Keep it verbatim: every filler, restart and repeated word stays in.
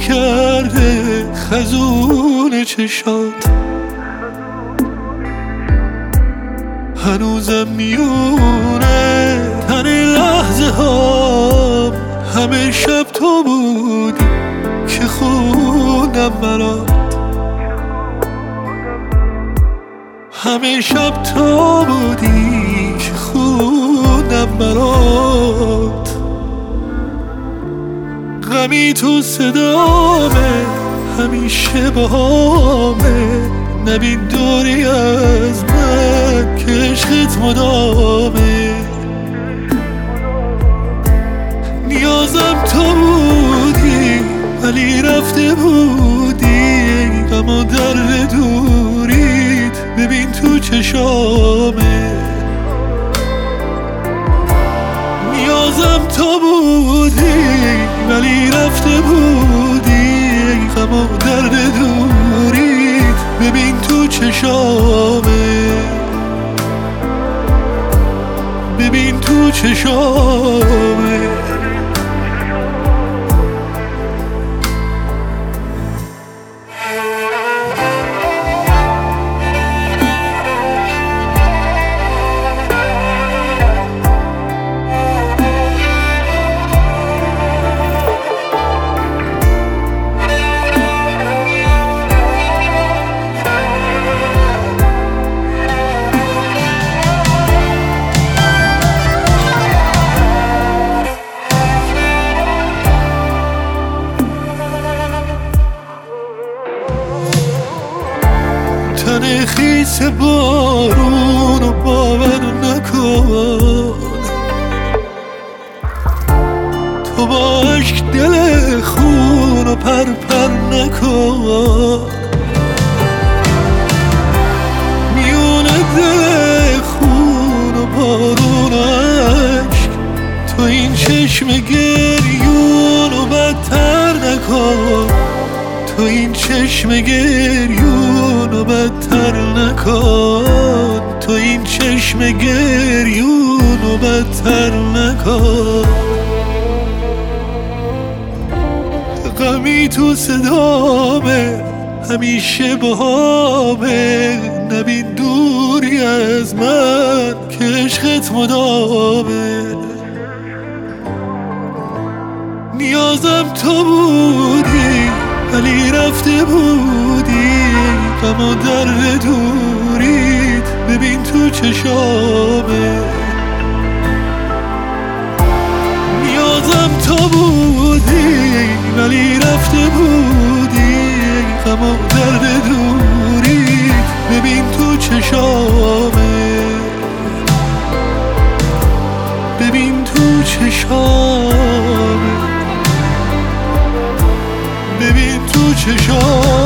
کرده خزون چشات، هنوزم میونه تن لحظه ها. همه شب تو بودی که خوندم برات، همه شب تو بودی که خوندم برات. غمی تو صدامه همیشه باهامه، نبین دوری از من که عشقت مدامه. نیازم تو بودی ولی رفته بودی، غم و درد دوریت ببین تو چشامه. نیازم تو بودی ولی رفته بودی، غم و درد دوریت ببین تو چشامه، ببین تو چشامه. تن خیس بارون و باور نکن، تو با عشق دل خون و پر پر نکن. میونه دل خون و بارون و عشق، تو این چشم گریون و بدتر نکن، تو این چشم گریون و بدتر نکن، تو این چشم گریون و بدتر نکن. غمی تو صدامه همیشه باهامه، نبین دوری از من که عشقت مدامه. نیازم تو بودی ولی رفته بودی، غم و درد دوریت ببین تو چشامه. نیازم تو بودی ولی رفته بودی، غم و درد دوریت ببین تو چشامه، ببین تو چشامه، ببین تو چشام.